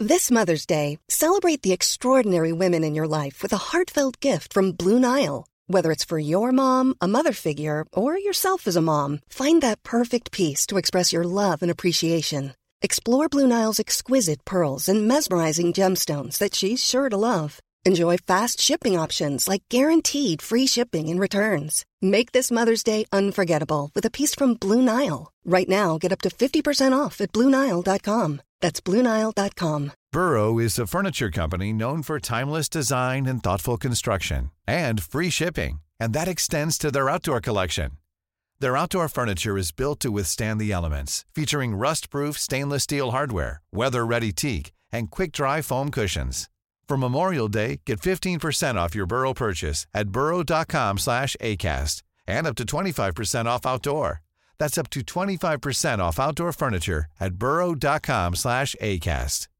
This Mother's Day, celebrate the extraordinary women in your life with a heartfelt gift from Blue Nile. Whether it's for your mom, a mother figure, or yourself as a mom, find that perfect piece to express your love and appreciation. Explore Blue Nile's exquisite pearls and mesmerizing gemstones that she's sure to love. Enjoy fast shipping options like guaranteed free shipping and returns. Make this Mother's Day unforgettable with a piece from Blue Nile. Right now, get up to 50% off at BlueNile.com. That's BlueNile.com. Burrow is a furniture company known for timeless design and thoughtful construction, and free shipping, and that extends to their outdoor collection. Their outdoor furniture is built to withstand the elements, featuring rust-proof stainless steel hardware, weather-ready teak, and quick-dry foam cushions. For Memorial Day, get 15% off your Burrow purchase at burrow.com/ACAST and up to 25% off outdoor. That's up to 25% off outdoor furniture at burrow.com/ACAST.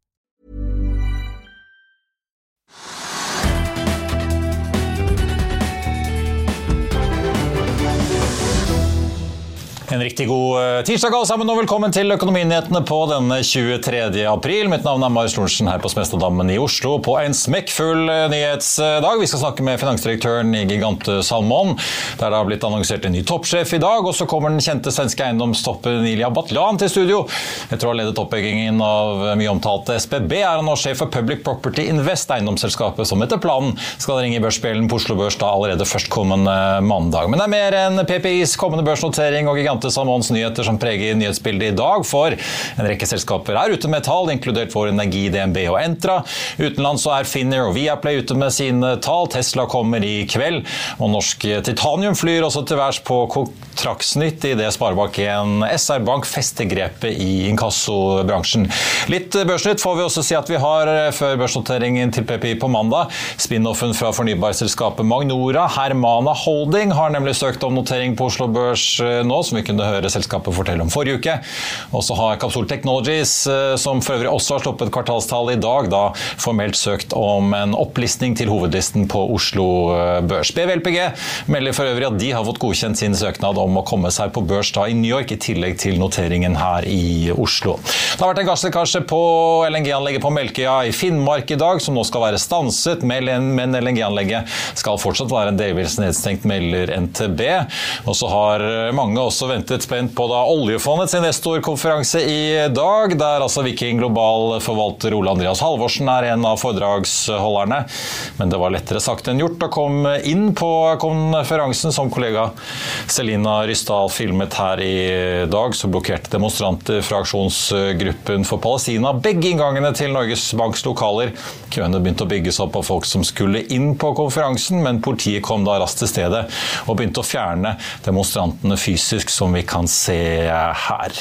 En riktig god tirsdag alle sammen, og velkommen til Økonominyhetene på denne 23. april. Mitt navn Marius Lorentzen her på Smestadammen i Oslo på en smekkfull nyhetsdag. Vi skal snakke med finansdirektøren i Gigant Salmon, der det har blitt annonsert en ny toppsjef i dag, og så kommer den kjente svenske eiendomstoppen Ilija Batljan til studio. Etter å ha ledet oppbyggingen av mye omtalte SBB han nå sjef for Public Property Invest, eiendomsselskapet som etter planen skal ringe i børsspillen på Oslo Børs da allerede førstkommende mandag. Men det mer enn PPIs kommende børsnotering og Gigant Salmons nyheter som preger nyhetsbildet i dag, for en rekke selskaper ute med tall, inkludert Vår Energi, DNB og Entra. Utenlands så Finnair og Viaplay ute med sine tall. Tesla kommer i kveld, og Norsk Titanium flyr også til værs på kontraktsnytt i det Sparebank1 SR Bank festegrepet i inkassobransjen. Litt børsnytt får vi også si at vi har før børsnoteringen til PPI på mandag. Spin-offen fra fornybarselskapet Magnora, Hermana Holding, har nemlig søkt om notering på Oslo Børs nå, som vi kunne høre selskapet fortelle om forrige uke. Og så har Capsule Technologies, som for øvrig også har sluppet kvartalstall i dag, da formelt søkt om en opplistning til hovedlisten på Oslo Børs. BVLPG melder for øvrig at de har fått godkjent sin søknad om å komme seg på børs da i New York, i tillegg til noteringen her i Oslo. Det har vært en gasslekkasje på LNG-anlegget på Melkøya i Finnmark i dag, som nå skal være stanset, men LNG-anlegget skal fortsatt være en delvis nedstengt, melder NTB. Og så har mange også ventet spent på da oljefondets investorkonferanse i dag, der altså Viking Global forvalter Ole Andreas Halvorsen en av foredragsholderne. Men det var lettere sagt enn gjort å komme inn på konferansen. Som kollega Selina Rysdal filmet her i dag, så blokkerte demonstranter fra aksjonsgruppen for Palestina begge inngangene til Norges Banks lokaler. Køene begynte å bygges opp av folk som skulle inn på konferansen, men politiet kom da raskt til stedet og begynte å fjerne demonstrantene fysisk, som vi kan se her.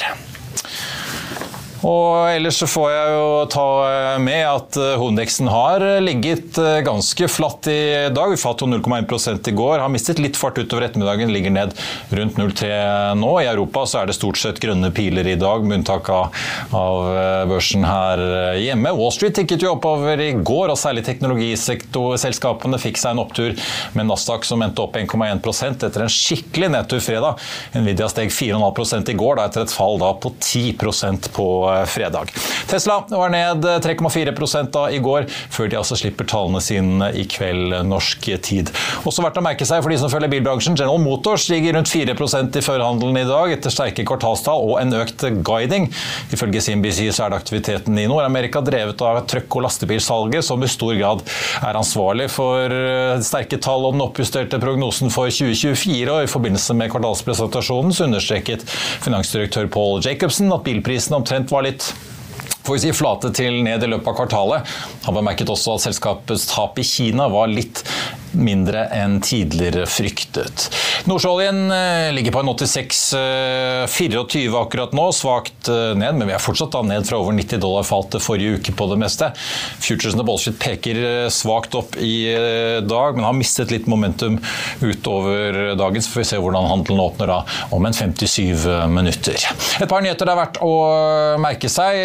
Og ellers så får jeg jo ta med at hovedindeksen har ligget ganske flatt i dag. Vi falt 0,1% i går, har mistet litt fart utover ettermiddagen, ligger ned rundt 0,3 nå. I Europa så det stort sett grønne piler i dag, med unntak av børsen her hjemme. Wall Street tikket jo oppover i går, og særlig teknologiselskapene fikk seg en opptur med Nasdaq som endte opp 1,1% etter en skikkelig nedtur fredag. Nvidia steg 4,5% i går, da etter et fall da på 10% på fredag. Tesla var ned 3,4% da i går, før de altså slipper tallene sine i kveld norsk tid. Også verdt å merke seg for de som følger bilbransjen, General Motors stiger rundt 4% i førhandelen i dag, etter sterke kvartalstall og en økt guiding. Ifølge CNBC så det aktiviteten i Nord-Amerika drevet av trøkk- og lastebilsalget, som i stor grad ansvarlig for sterke tall og den oppjusterte prognosen for 2024, og i forbindelse med kvartalspresentasjonen så understreket finansdirektør Paul Jacobsen at bilprisen omtrent var litt flate til ned i løpet av kvartalet. Han bemerket også at selskapets tap i Kina var litt mindre enn tidligere fryktet. Nordsjøoljen ligger på en 86,24 akkurat nå, svagt ned, men vi fortsatt ned fra over $90 falt forrige uke på det meste. Futuresene på Wall Street peker svagt opp i dag, men har mistet litt momentum utover dagen, så får vi se hvordan handelen åpner da om en 57 minutter. Et par nyheter det verdt å merke seg.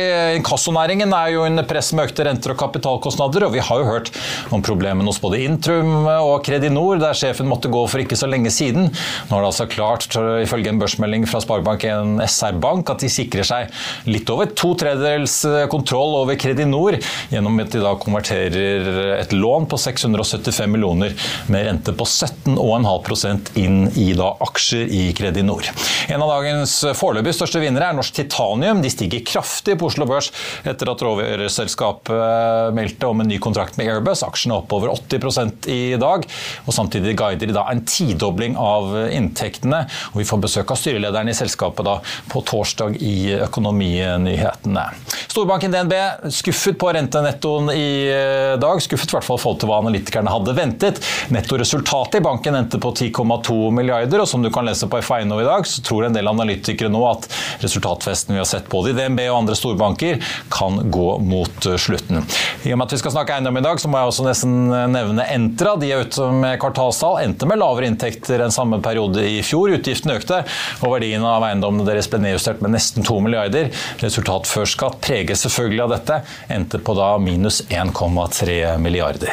Inkassonæringen jo under press med økte renter og kapitalkostnader, og vi har jo hørt om problemene hos både Intrum og Kredinor, der sjefen måtte gå for ikke så lenge siden. Nå har det altså klart, ifølge en børsmelding fra Sparebanken SR Bank, at de sikrer seg litt over 2/3 kontroll over Kredinor, gjennom at de da konverterer et lån på 675 millioner med rente på 17,5% inn i da aksjer i Kredinor. En av dagens foreløpig største vinnere Norsk Titanium. De stiger kraftig på Oslo Børs etter at råvareselskapet meldte om en ny kontrakt med Airbus. Aksjene er opp over 80% i dag, og samtidig guider de da en tidobling av inntektene. Og vi får besøk av styrelederen i selskapet da på torsdag i økonominyhetene. Storbanken DNB skuffet på rentenettoen i dag, skuffet i hvert fall forhold til hva analytikerne hadde ventet. Nettoresultatet i banken endte på 10,2 milliarder, og som du kan lese på FA.no i dag, så tror en del analytikere nå at resultatfesten vi har sett både i DNB og andre storbanker kan gå mot slutten. I og med at vi skal snakke eiendom i dag, så må jeg også nesten nevne Entra. De er ute med kvartalstall, endte med lavere inntekter enn samme periode i fjor. Utgiftene økte, og verdien av eiendommene deres ble nedjustert med nesten 2 milliarder. Resultat før skatt preges selvfølgelig av dette, endte på da minus 1,3 milliarder.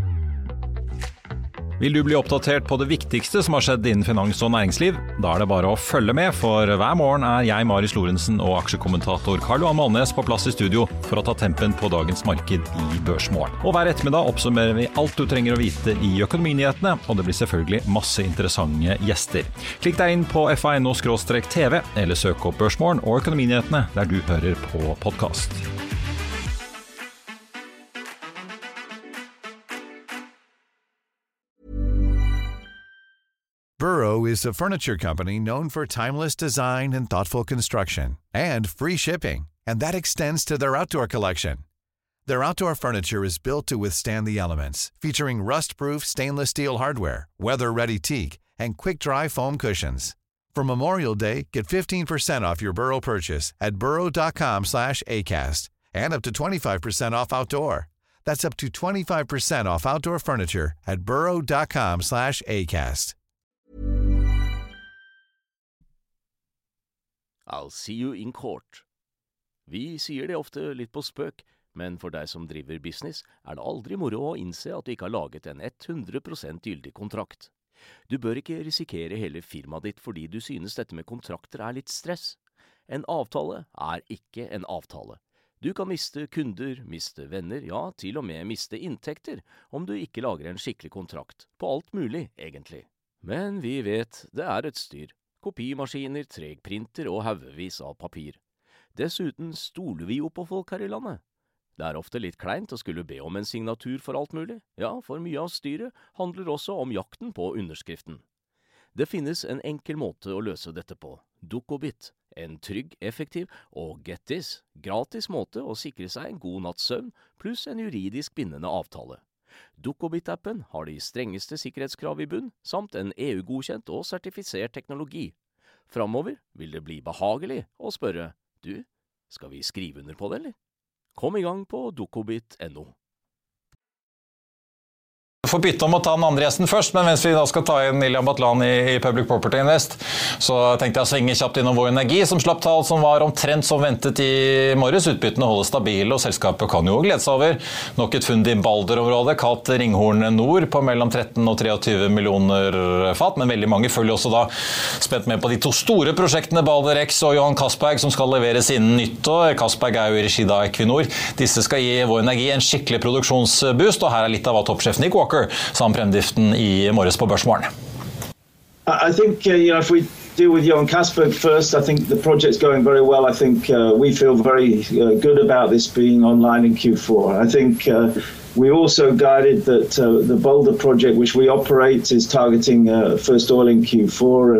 Vil du bli oppdatert på det viktigste som har skjedd innen finans og næringsliv? Da er det bare å følge med, for hver morgen er jeg, Marius Lorentzen, og aksjekommentator Karl Johan Malnes på plass i studio for å ta tempen på dagens marked i Børsmorgen. Og hver ettermiddag oppsummerer vi alt du trenger å vite i økonominyhetene, og det blir selvfølgelig masse interessante gjester. Klikk deg inn på FA.no/TV, eller søk opp Børsmorgen og økonominyhetene der du hører på podcast. Burrow is a furniture company known for timeless design and thoughtful construction, and free shipping, and that extends to their outdoor collection. Their outdoor furniture is built to withstand the elements, featuring rust-proof stainless steel hardware, weather-ready teak, and quick-dry foam cushions. For Memorial Day, get 15% off your Burrow purchase at burrow.com/acast, and up to 25% off outdoor. That's up to 25% off outdoor furniture at burrow.com/acast. I'll see you in court. Vi sier det ofte litt på spøk, men for deg som driver business, er det aldri moro å innse at du ikke har laget en 100% gyldig kontrakt. Du bør ikke risikere hele firmaet ditt fordi du synes dette med kontrakter er litt stress. En avtale er ikke en avtale. Du kan miste kunder, miste venner, ja, til og med miste inntekter, om du ikke lager en skikkelig kontrakt, på alt mulig, egentlig. Men vi vet det er et styr. Kopimaskiner, tregprinter og haugevis av papir. Dessuten stoler vi jo på folk her i landet. Det er ofte litt kleint å skulle be om en signatur for alt mulig. Ja, for mye av styret handler også om jakten på underskriften. Det finnes en enkel måte å løse dette på. Dukkobit. En trygg, effektiv og get this, gratis måte å sikre seg en god natts søvn, pluss en juridisk bindende avtale. Dukkobit-appen har de strengeste sikkerhetskrav i bunn, samt en EU-godkjent og sertifisert teknologi. Framover vil det bli behagelig å spørre, du, skal vi skrive under på det, eller? Kom i gang på dukkobit.no. Jeg får bytte om å ta den andre gjesten først, men mens vi da skal ta inn Ilham Batlan i Public Property Invest, så tenkte jeg å svinge kjapt innom Vår Energi, som slapp tall som var omtrent som ventet i morges. Utbyttene holder stabile, og selskapet kan jo glede seg over nok et fund i Balder-området, kalt Ringhorn Nord, på mellom 13 og 23 millioner fat, men veldig mange følger også da spent med på de to store prosjektene Balder X og Johan Castberg, som skal leveres innen nyttår. Castberg er jo i regi av Equinor. Disse skal gi Vår Energi en skikkelig produksjonsboost, og her er litt av hva toppsjefen Nick Walker sa om fremdriften i morges på Børsmorgen. I think if we deal with Johan Castberg first, I think the project's going very well. I think we feel very good about this being online in Q4. I think we also guided that the Balder project, which we operate, is targeting first oil in Q4,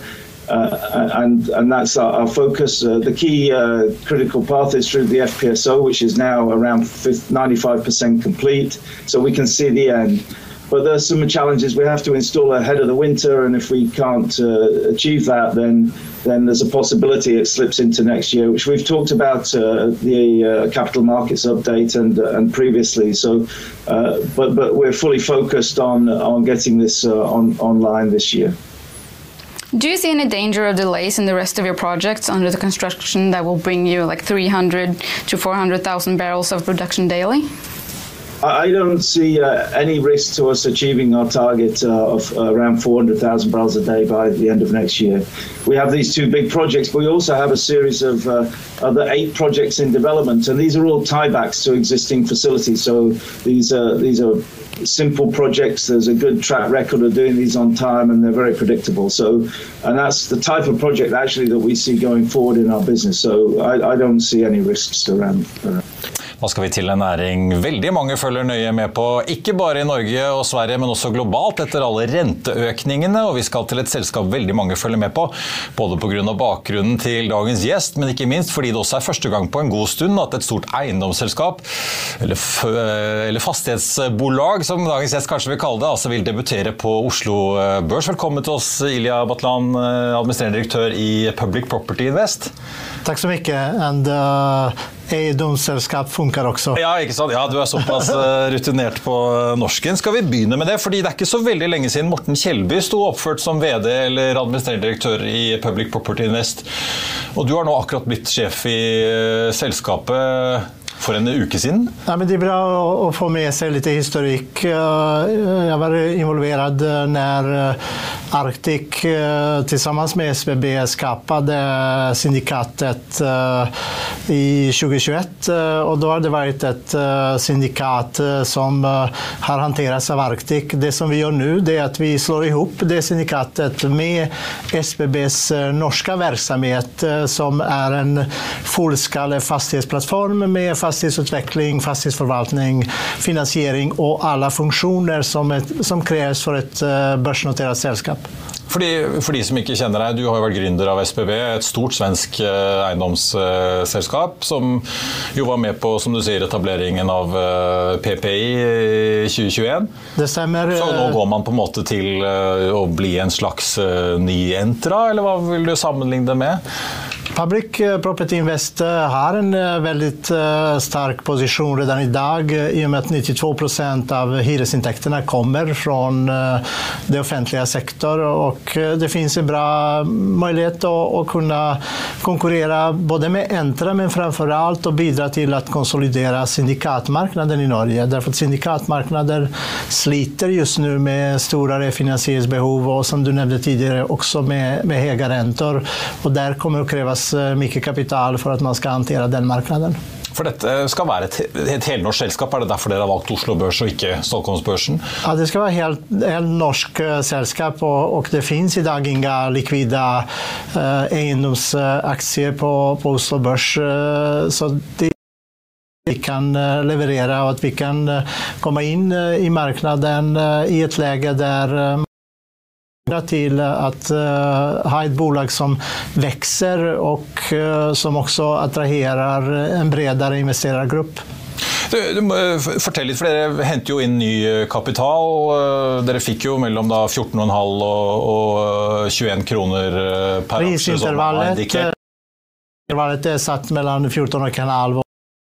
and that's our focus. The key critical path is through the FPSO, which is now around 95% complete, so we can see the end. But there's some challenges we have to install ahead of the winter, and if we can't achieve that, then there's a possibility it slips into next year, which we've talked about the capital markets update and previously. So, but we're fully focused on getting this online this year. Do you see any danger of delays in the rest of your projects under the construction that will bring you like 300 to 400,000 barrels of production daily? I don't see any risk to us achieving our target of around 400,000 barrels a day by the end of next year. We have these two big projects, but we also have a series of other 8 projects in development, and these are all tiebacks to existing facilities. So these are simple projects. There's a good track record of doing these on time, and they're very predictable. So, and that's the type of project actually that we see going forward in our business. So I don't see any risks around. Nå skal vi til en næring veldig mange følger nøye med på, ikke bare i Norge og Sverige, men også globalt etter alle renteøkningene, og vi skal til et selskap veldig mange følger med på, både på grunn av bakgrunnen til dagens gjest, men ikke minst fordi det også er første gang på en god stund at et stort eiendomsselskap, eller fastighetsbolag, som dagens gjest kanskje vil kalle det, altså vil debutere på Oslo Børs. Velkommen til oss, Ilja Battlan, administrerende direktør i Public Property Invest. Tack så mycket. And eiendomsselskap funkar også. Ja, ikke sant? Ja, du er såpass rutinert på norsken. Skal vi begynne med det? Fordi det er ikke så veldig lenge siden Morten Kjellby stod oppført som VD eller administrerende direktør i Public Property Invest. Og du har nå akkurat blitt sjef i selskapet för en uke sedan. Ja, men det är bra att få med sig lite historik. Jag var involverad när Arctic tillsammans med SBB skapade syndikatet i 2021 och då har det varit ett syndikat som har hanterats av Arctic. Det som vi gör nu det är att vi slår ihop det syndikatet med SBBs norska verksamhet som är en fullskalig fastighetsplattform med fastighetsutveckling, fastighetsförvaltning, finansiering och alla funktioner som krävs för ett börsnoterat sällskap. For de som ikke kjenner deg, du har jo vært gründer av SBB, et stort svensk eiendomsselskap som jo var med på, som du sier, etableringen av PPI i 2021. Det stemmer. Så nå går man på en måte til å bli en slags ny entra, eller hva vil du sammenligne det med? Public Property Invest har en väldigt stark position redan idag i och med att 92% av hyresintäkterna kommer från det offentliga sektor och det finns en bra möjlighet att kunna konkurrera både med Entra men framförallt att bidra till att konsolidera syndikatmarknaden i Norge. Därför att syndikatmarknader sliter just nu med stora refinansieringsbehov och som du nämnde tidigare också med höga räntor och där kommer att krävas mycket kapital för att man ska hantera den marknaden. For dette skal være et helnorsk selskap, det derfor dere har valgt Oslo Børs og ikke Stockholmsbörsen? Ja, det ska vara helt norsk selskap och det finns idag inga likvida egendomsaktier på Oslo Børs så det vi kan leverera och att vi kan komma in i marknaden i ett läge där till att ha ett bolag som växer och som också attraherar en bredare investerargrupp. Fortell litt, for dere henter jo inn ny kapital. Dere fikk jo mellom 14,5 og 21 kroner per aksje. Prisintervallet är satt mellan 14,5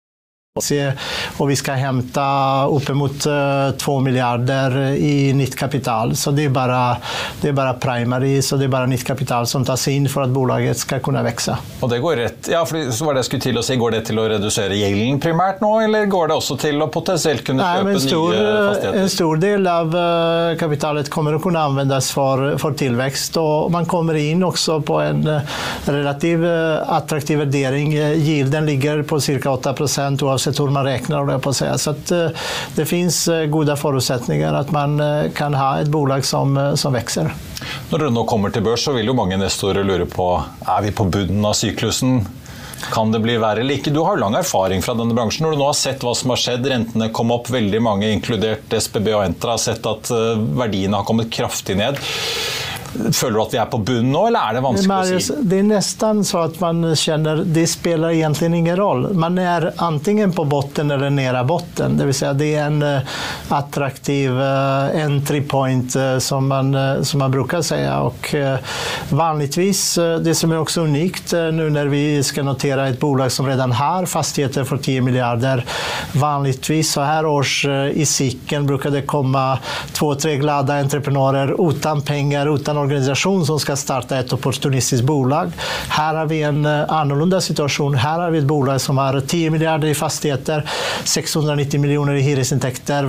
och vi ska hämta uppemot 2 miljarder i nytt kapital. Så det är bara primary, så det är bara nytt kapital som tas in för att bolaget ska kunna växa. Och det går rätt. Ja, för så var det jag skulle till att säga, går det till att reducera gälden primärt nu eller går det också till att potentiellt kunna köpa nya fastigheter? En stor del av kapitalet kommer att kunna användas för tillväxt och man kommer in också på en relativt attraktiv värdering. Yielden ligger på cirka 8% oavsett hur man räknar det på att säga. Så att det finns goda förutsättningar att man kan ha ett bolag som växer. Når du nå kommer til børs så vil jo mange investorer lure på, vi på bunnen av syklusen? Kan det bli verre eller ikke? Du har lang erfaring fra denne bransjen. Når du nå har sett hva som har skjedd, rentene kom opp, veldig mange, inkludert SBB og Entra, har sett at verdiene har kommet kraftig ned. Føler du att vi är på bunnen nu eller är det vanskligt att säga? Det är nästan så att man känner det spelar egentligen ingen roll. Man är antingen på botten eller nära botten. Det vill säga det är en attraktiv entry point som man brukar säga och vanligtvis det som är också unikt nu när vi ska notera ett bolag som redan har fastigheter för 10 miljarder. Vanligtvis så här års i cykeln brukar det komma 2-3 glada entreprenörer utan pengar, utan organisation som ska starta ett opportunistiskt bolag. Här har vi en annorlunda situation. Här har vi ett bolag som har 10 miljarder i fastigheter, 690 miljoner i hyresintäkter,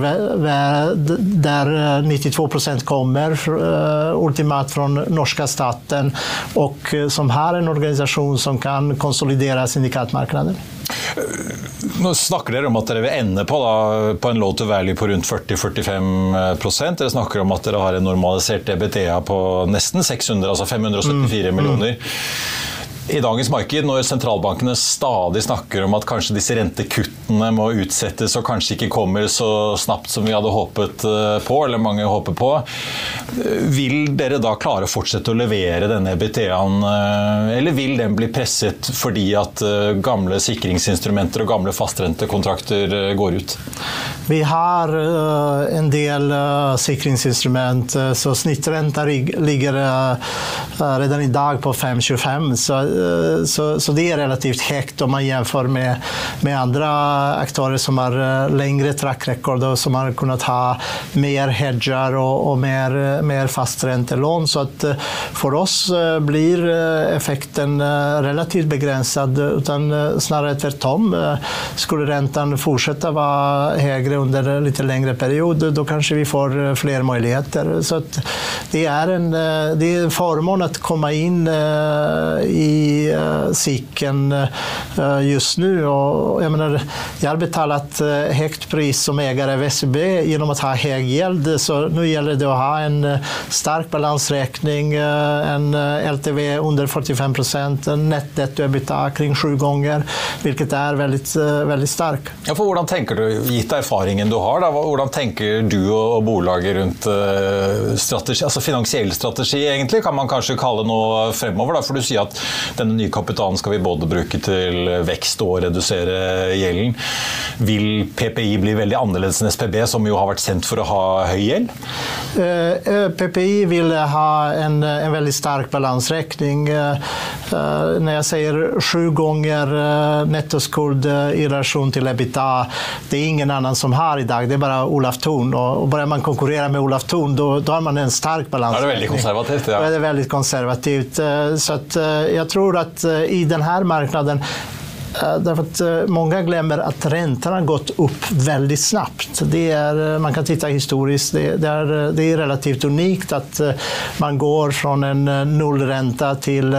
där 92% kommer ultimat från norska staten och som har en organisation som kan konsolidera syndikatmarknaden. Nå snakker dere om at dere vil ende på en low to value på rundt 40-45%. Dere snakker om at dere har en normalisert EBITDA på nesten 600, altså 574 millioner. I dagens marked, når sentralbankene stadig snakker om at kanskje disse rentekuttene må utsettes og kanskje ikke kommer så snabbt som vi hadde håpet på, eller mange håper på, vil dere da klare å fortsette å levere denne EBITDA-en, eller vil den bli presset fordi at gamle sikringsinstrumenter og gamle fastrentekontrakter går ut? Vi har en del sikringsinstrument, så snittrenta ligger redan idag på 5,25, så det är relativt högt om man jämför med andra aktörer som har längre track record och som har kunnat ha mer hedgar och mer fasträntelån, så att för oss blir effekten relativt begränsad, utan snarare tvärtom. Skulle räntan fortsätta vara högre under lite längre period, då kanske vi får fler möjligheter. Så att det är en förmån att komma in i siken just nu, och jag menar, jag har betalat högt pris som ägare av SEB genom att ha hög gäld, så nu gäller det att ha en stark balansräkning, en LTV under 45%, en net debt to EBITDA kring 7 gånger, vilket är väldigt, väldigt stark. Ja, for hvordan tenker du, gitt erfaringen du har da, hvordan tenker du og bolaget rundt strategi, altså finansiell strategi egentlig, kan man kanskje kalle noe fremover da, for du sier at denne nye kapitalen skal vi både bruke til vekst og redusere gjelden. Vil PPI bli veldig annerledes enn SPB, som jo har vært sendt for å ha høy gjeld? PPI vill ha en väldigt stark balansräkning. När jag säger 7 gånger nettoskuld i relation till EBITDA, det är ingen annan som har idag, det är bara Olaf Thon, och börjar man konkurrera med Olaf Thon, då har man en stark balansräkning. Ja, det är väldigt konservativt. Ja. Det är väldigt konservativt, så att jag tror att i den här marknaden, därför att många glömmer att räntan har gått upp väldigt snabbt. Man kan titta historiskt, det är relativt unikt att man går från en nollränta till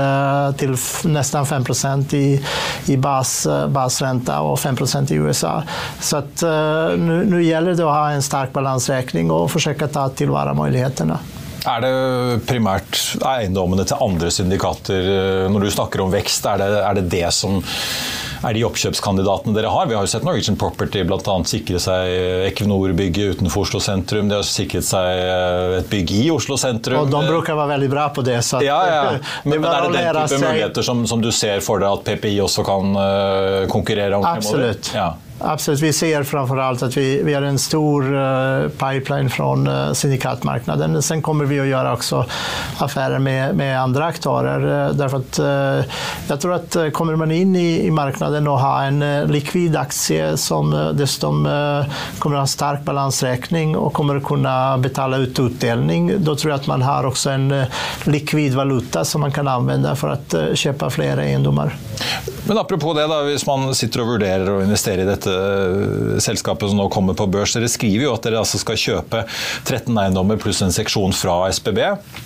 nästan 5% i basränta och 5% i USA. Så att nu gäller det att ha en stark balansräkning och försöka ta tillvara möjligheterna. Er det primært eiendommene til andre syndikater, når du snakker om vekst, er det som er de oppkjøpskandidatene dere har? Vi har jo sett Norwegian Property blant annet sikre seg Equinor-bygget utenfor Oslo sentrum, de har sikret seg et bygg i Oslo sentrum. Og de brukar være veldig bra på det. Så ja. Men er det den type muligheter som du ser for deg at PPI også kan konkurrere om? Absolutt. Ja. Absolut, vi ser framförallt att vi har en stor pipeline från syndikatmarknaden. Sen kommer vi att göra också affärer med andra aktörer, därför att jag tror att kommer man in i marknaden och ha en likvid aktie som dessutom kommer att ha stark balansräkning och kommer att kunna betala ut utdelning, då tror jag att man har också en likvid valuta som man kan använda för att köpa fler egendomar. Men apropos det da, hvis man sitter og vurderer å investere i dette selskapet som nå kommer på børs, dere skriver jo at dere altså skal kjøpe 13 eiendommer pluss en seksjon fra SPB.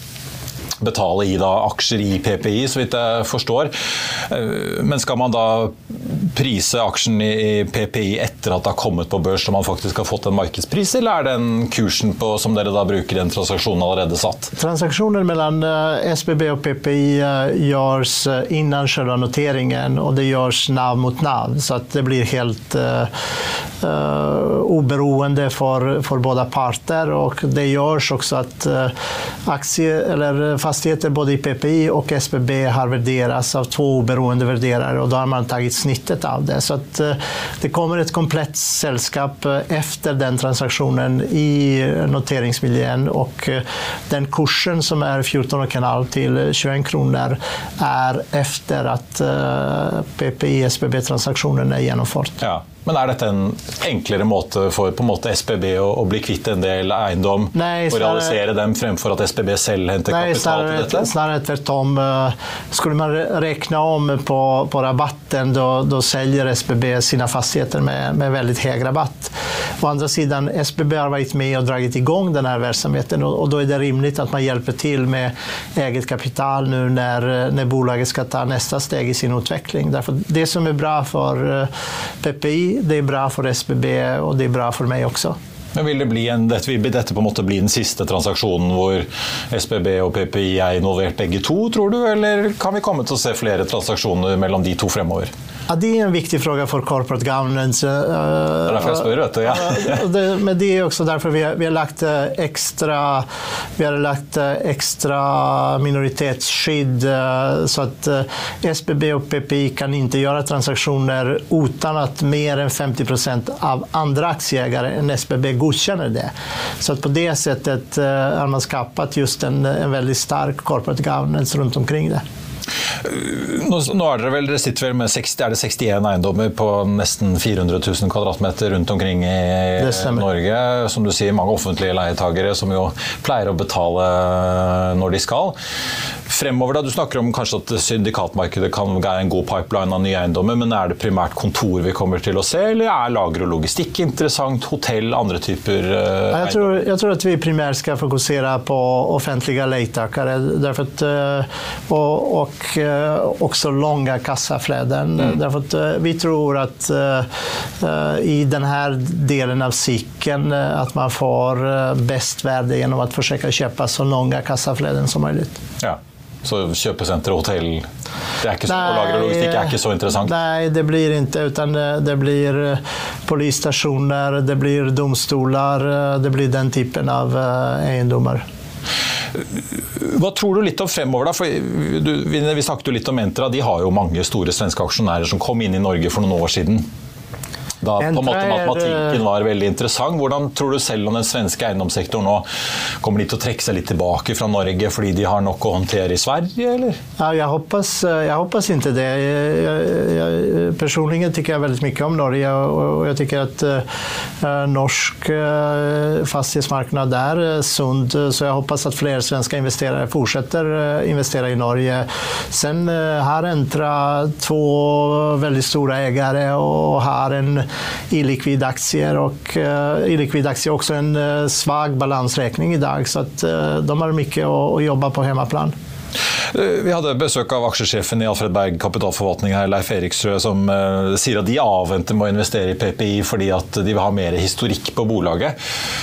Betale i da aksjer i PPI, så vidt jeg forstår. Men skal man da prise aksjen i PPI etter at det har kommet på børs, så man faktisk har fått en markedspris, eller er den kursen som dere da bruker den transaksjonen allerede satt? Transaktionen mellan SPB och PPI görs innan själva noteringen, och det görs NAV mot NAV, så att det blir helt oberoende för båda parter, och det görs också att aktier eller fastigheter både i PPI och SPB har värderats av 2 oberoende värderare, och då har man tagit snittet av det. Så att det kommer ett komplett sällskap efter den transaktionen i noteringsmiljön, och den kursen som är 14,5 till 21 kronor är efter att PPI-SPB-transaktionen är genomfört. Ja. Men dette en enklere måte for på en måte SBB å bli kvitt en del eiendom og realisere dem fremfor at SBB selv henter kapital til dette? Snarare tvärtom. Skulle man räkna om på rabatten då säljer SBB sina fastigheter med väldigt hög rabatt. Å andra sidan, SBB har varit med och dragit igång den här verksamheten och då är det rimligt att man hjälper till med eget kapital nu när bolaget ska ta nästa steg i sin utveckling. Därför det som är bra för PPI, det är bra för SBB och det är bra för mig också. Men vil dette på en måte bli den siste transaksjonen hvor SBB og PPI er involvert begge to, tror du? Eller kan vi komme til å se flere transaksjoner mellom de to fremover? Ja, det är en viktig fråga för corporate governance. Det är därför jag spör, vet du. Ja. Men det är också därför vi har lagt extra minoritetsskydd så att SBB och PPI kan inte göra transaktioner utan att mer än 50% av andra aktieägare än SBB godkänner det. Så att på det sättet har man skapat just en väldigt stark corporate governance runt omkring det. Nå dere sitter vel med 61 eiendommer på nesten 400 000 kvadratmeter rundt omkring i Norge. Som du sier, mange offentlige leietagere som jo pleier å betale når de skal. Fremover da, du snakker om kanskje at syndikatmarkedet kan være en god pipeline av nye eiendommer, men det primært kontor vi kommer til å se, eller lager og logistikk interessant, hotell, andre typer jag tror att vi primärt ska fokusera på offentliga leietagare därför att och också långa kassaflöden därför att vi tror att i den här delen av cykeln att man får bäst värde genom att försöka köpa så långa kassaflöden som möjligt. Ja. Så köpcenter och hotell, det är inte så, och lager och logistik är inte så intressant? Nej, det blir inte, utan det blir polisstationer, det blir domstolar, det blir den typen av egendomar. Hva tror du litt om fremover da? For vi snakket jo litt om Entra, de har jo mange store svenske aksjonærer som kom inn i Norge for noen år siden. Da på en måte matematikken var veldig interessant. Hvordan tror du selv om den svenske eiendomssektoren nå kommer de til å trekke seg litt tilbake fra Norge fordi de har nok å håndtere i Sverige, eller? Ja, jag hoppas inte det. Jag personligen tycker jag väldigt mycket om Norge och jag tycker att norsk fastighetsmarknad är sund, så jag hoppas att fler svenska investerare fortsätter investera i Norge. Sen har Entra 2 väldigt stora ägare och har en illikvid aktier och illikvid aktier också en svag balansräkning idag, så att de har mycket att jobba på hemmaplan. Vi hadde besøk av aksjesjefen i Alfred Berg Kapitalforvaltning her, Leif Eriksrød, som sier at de avventer med å investere i PPI fordi at de vil ha mer historikk på bolaget.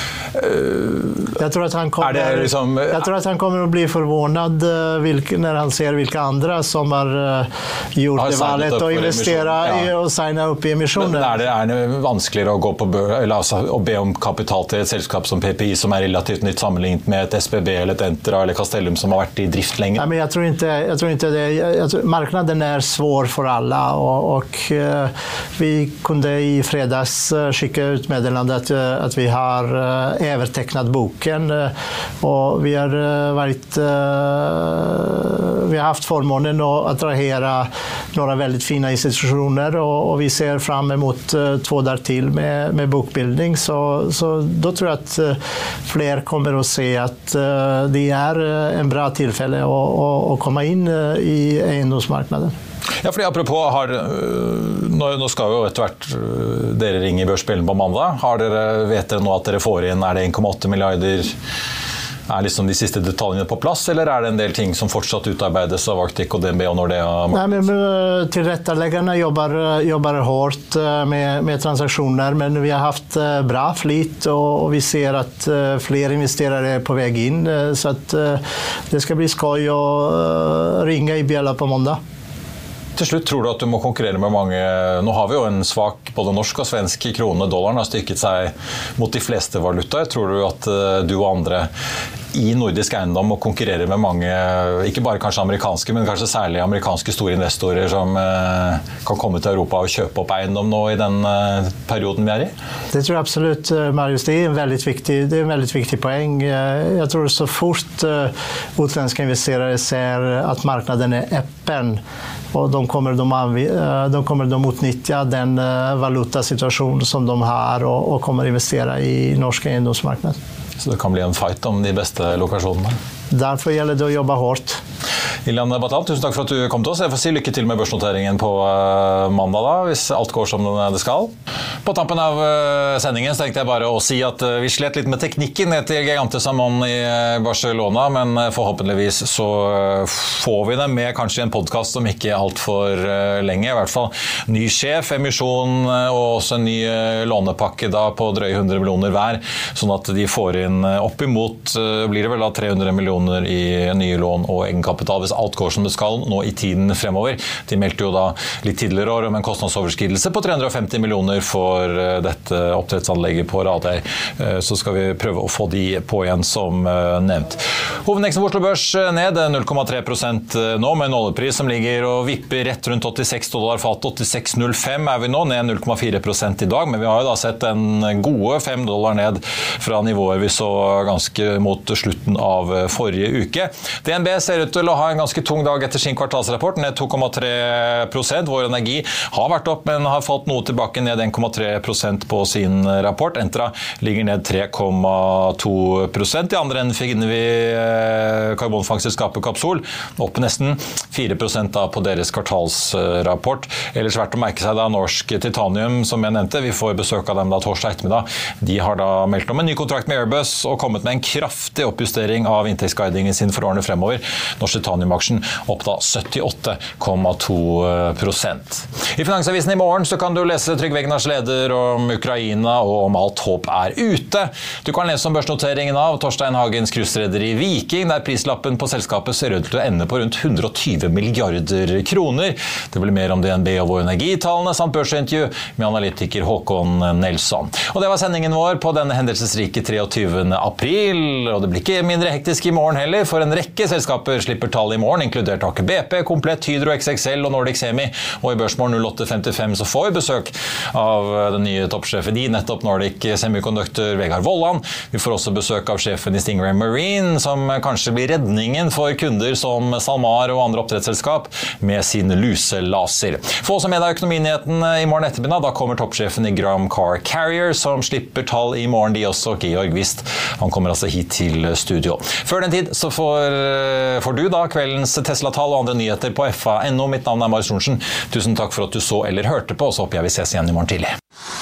Jag tror att han kommer att bli förvånad när han ser vilka andra som har gjort det valet och investera och signa upp i emissioner. Men är det vanskeligere å gå på eller alltså å be om kapital till ett selskap som PPI som är relativt nytt sammenlignet med ett SBB eller ett Entra eller Castellum som har varit i drift länge? Nej, men jag tror inte det. Marknaden är svår för alla och vi kunde i fredags skicka ut meddelandet att vi har övertecknat boken och vi har haft förmånen att attrahera några väldigt fina institutioner och vi ser fram emot 2 där till med bokbildning, så då tror jag att fler kommer att se att det är en bra tillfälle att komma in i egendomsmarknaden. Ja, fordi apropos, nå skal jo etter hvert dere ringe i børsspillen på mandag. Vet dere nå at dere får inn, det 1,8 milliarder, liksom de siste detaljene på plass, eller det en del ting som fortsatt utarbeides av Arctic og DNB og Nordea? Nej, men tillrättaläggarna jobbar hårt med transaktioner, men vi har haft bra flyt och vi ser att fler investerare är på väg in, så att det ska bli skoj att ringa i bjälla på måndag. Til slutt, tror du at du må konkurrere med mange? Nå har vi jo en svak, både norsk og svensk krone. Dollaren har styrket seg mot de fleste valutaer. Tror du at du og andre i nordisk eiendom må konkurrere med mange, ikke bare kanskje amerikanske, men kanskje særlig amerikanske store investorer som kan komme til Europa og kjøpe opp eiendom nå i den perioden vi i? Det tror jag absolut, Marius. Det är en väldigt viktig poäng. Jag tror så fort utländska investerare ser att marknaden är öppen Och de kommer de utnyttja den valutasituation som de har och kommer investera i norska eiendomsmarknad. Så det kan bli en fight om de bästa lokasjonene. Därför gäller det att jobba hårt. Ilian Batal, tusen takk for at du kom til oss. Jeg får si lykke til med børsnoteringen på mandag da, hvis alt går som det skal. På tampen av sendingen så tenkte jeg bare å si at vi slet litt med teknikken ned til Gigantes Amon i Barcelona, men forhåpentligvis så får vi dem med kanskje en podcast som ikke er alt for lenge, i hvert fall ny sjef, emisjon og også en ny lånepakke da på drøye 100 millioner hver, sånn at de får inn opp imot, blir det vel da 300 millioner i nye lån og egenkapital, hvis alt går som det skal nå i tiden fremover. De meldte jo da litt tidligere år om en kostnadsoverskridelse på 350 millioner for dette oppdrettsanlegget på Radøy. Så skal vi prøve å få de på igjen som nevnt. Hovedindeksen på Oslo Børs ned 0,3% nå, med en oljepris som ligger og vipper rett rundt $86 fat. 86,05 er vi nå, ned 0,4% i dag, men vi har jo da sett en gode $5 ned fra nivåer vi så ganske mot slutten av forrige uke. DNB ser ut til å ha en ganske tung dag etter sin kvartalsrapport, ned 2,3%. Vår Energi har vært opp, men har falt noe tilbake, ned 1,3% på sin rapport. Entra ligger ned 3,2%. I andre enden finner vi karbonfangstselskapet Capsol, opp nesten 4% da på deres kvartalsrapport. Ellers verdt å merke seg da Norsk Titanium, som jeg nevnte. Vi får besøk av dem da torsdag ettermiddag. De har da meldt om en ny kontrakt med Airbus og kommet med en kraftig oppjustering av inntektsguidingen sin for årene fremover. Norsk Titanium-aksjen opp da 78,2%. I Finansavisen i morgen så kan du lese Trygve Egnars leder om Ukraina og om alt håp er ute. Du kan lese om børsnoteringen av Torstein Hagens cruiserederi Viking, der prislappen på selskapet ser ut til å ende på rundt 120 milliarder kroner. Det blir mer om DNB og Vår Energi-tallene samt børsintervju med analytiker Håkon Nelson. Og det var sendingen vår på denne hendelsesrike 23. april, og det blir ikke mindre hektisk i morgen heller, for en rekke selskaper slipper tall i morgen, inkludert Aker BP, Komplett, Hydro, XXL og Nordic Semi, og i Børsmorgen 08.55 så får vi besøk av den nye toppsjefen i nettopp Nordic Semiconductor, Vegard Vollan. Vi får også besøk av sjefen i Stingray Marine, som kanskje blir redningen for kunder som SalMar og andre oppdrettsselskap med sin luselaser. Få også med deg økonominyheten i morgen ettermiddag. Da kommer toppsjefen i Gram Car Carrier, som slipper tall i morgen, de også, Georg Wist. Han kommer altså hit til studio. Før den tid så får du da kveldens Tesla-tall og andre nyheter på FA.no. Mitt navn er Marius Lorentzen. Tusen takk for at du så eller hørte på, og så håper jeg vi ses igjen i morgen tidlig.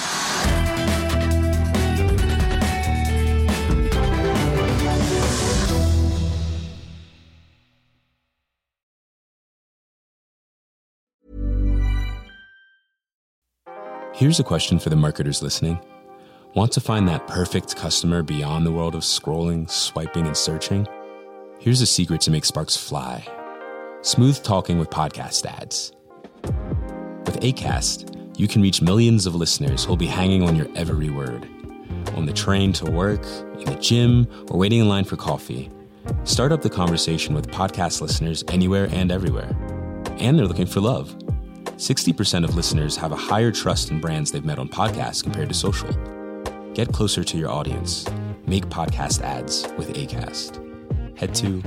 Here's a question for the marketers listening. Want to find that perfect customer beyond the world of scrolling, swiping, and searching? Here's a secret to make sparks fly. Smooth talking with podcast ads. With Acast, you can reach millions of listeners who'll be hanging on your every word. On the train to work, in the gym, or waiting in line for coffee. Start up the conversation with podcast listeners anywhere and everywhere. And they're looking for love. 60% of listeners have a higher trust in brands they've met on podcasts compared to social. Get closer to your audience. Make podcast ads with Acast. Head to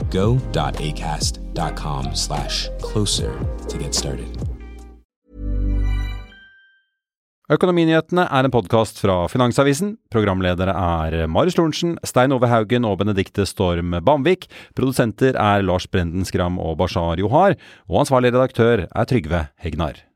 go.acast.com/closer to get started. Økonominyhetene er en podcast fra Finansavisen. Programledere er Marius Lorentzen, Stein Ove Haugen og Benedikte Storm Bamvik. Produsenter er Lars Brenden Skram og Bashar Johar. Og ansvarlig redaktør er Trygve Hegnar.